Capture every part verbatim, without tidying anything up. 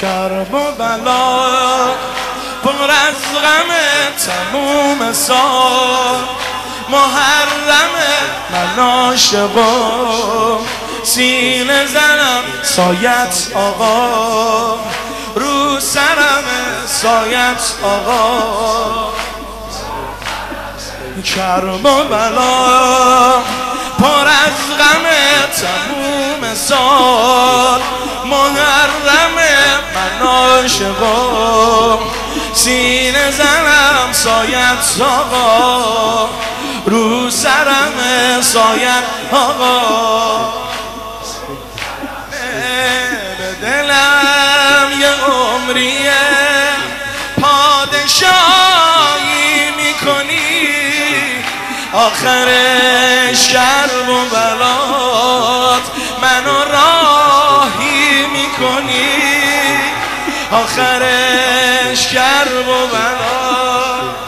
کرب و بلا پر از غم تموم سال، محرم من عاشقم سینه زنم سایت آقا، رو سرم سایت آقا. کرب و بلا پر از غم تموم سال، محرم من عاشقم سینه زنم سایت آقا، رو سرم سایت آقا. به دلم یه عمریه پادشاهی میکنی، آخرش کرب و بلات منو راهی میکنی، آخرش کرب و بلات.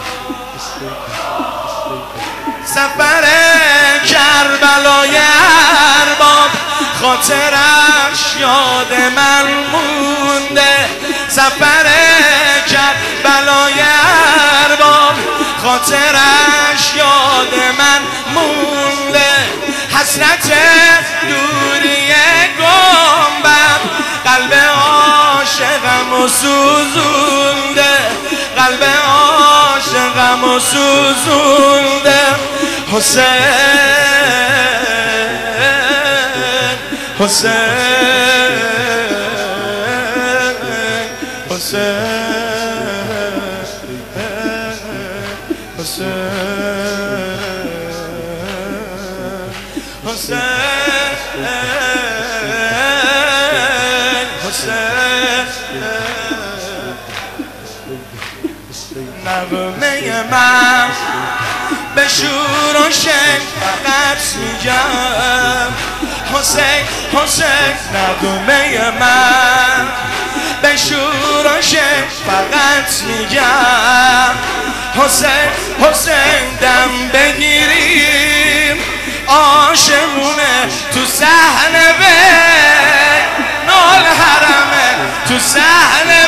سفر کربلای ارباب خاطرش یاد من مونده، سفر کربلای ارباب خاطرش یاد من مونده، حسرت دوری گنبد قلب عاشقم و سوزونده، قلب عاشقم و سوزونده. حسین حسین حسین حسین حسین حسین. نغمه من به شور و شنگ فقط میگم حسین حسین، نغمه من به شور و شنگ فقط میگم حسین حسین. دم بگیریم عاشقونه تو صحنه بین الحرمه، تو صحنه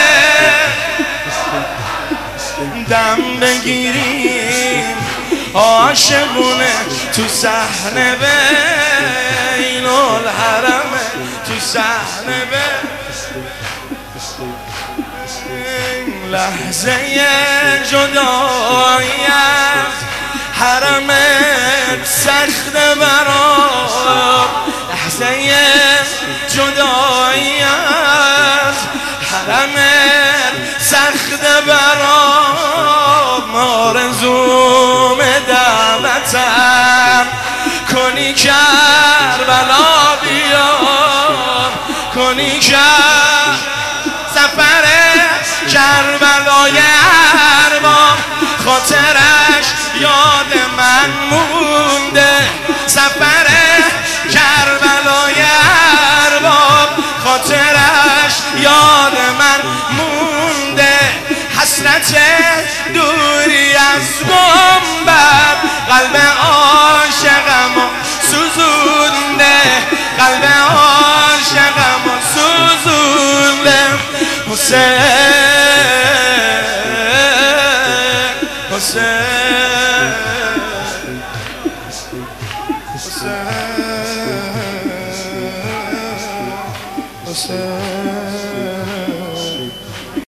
بین دم بگیریم عاشقونه تو صحنه بین الحرمه، تو صحنه بین. لحظه جدایی از حرمت سخت برام، لحظه جدایی از حرمت سخت برام، آرزوم دعوتم کنی کربلا بیا، کنی کربلا. سفر کربلای ارباب خاطرش یاد من مونده، سفر کربلای ارباب خاطرش یاد من مونده، حسرت دوری از گنبد قلب عاشقم سوزونده، قلب عاشقم سوزونده. حسین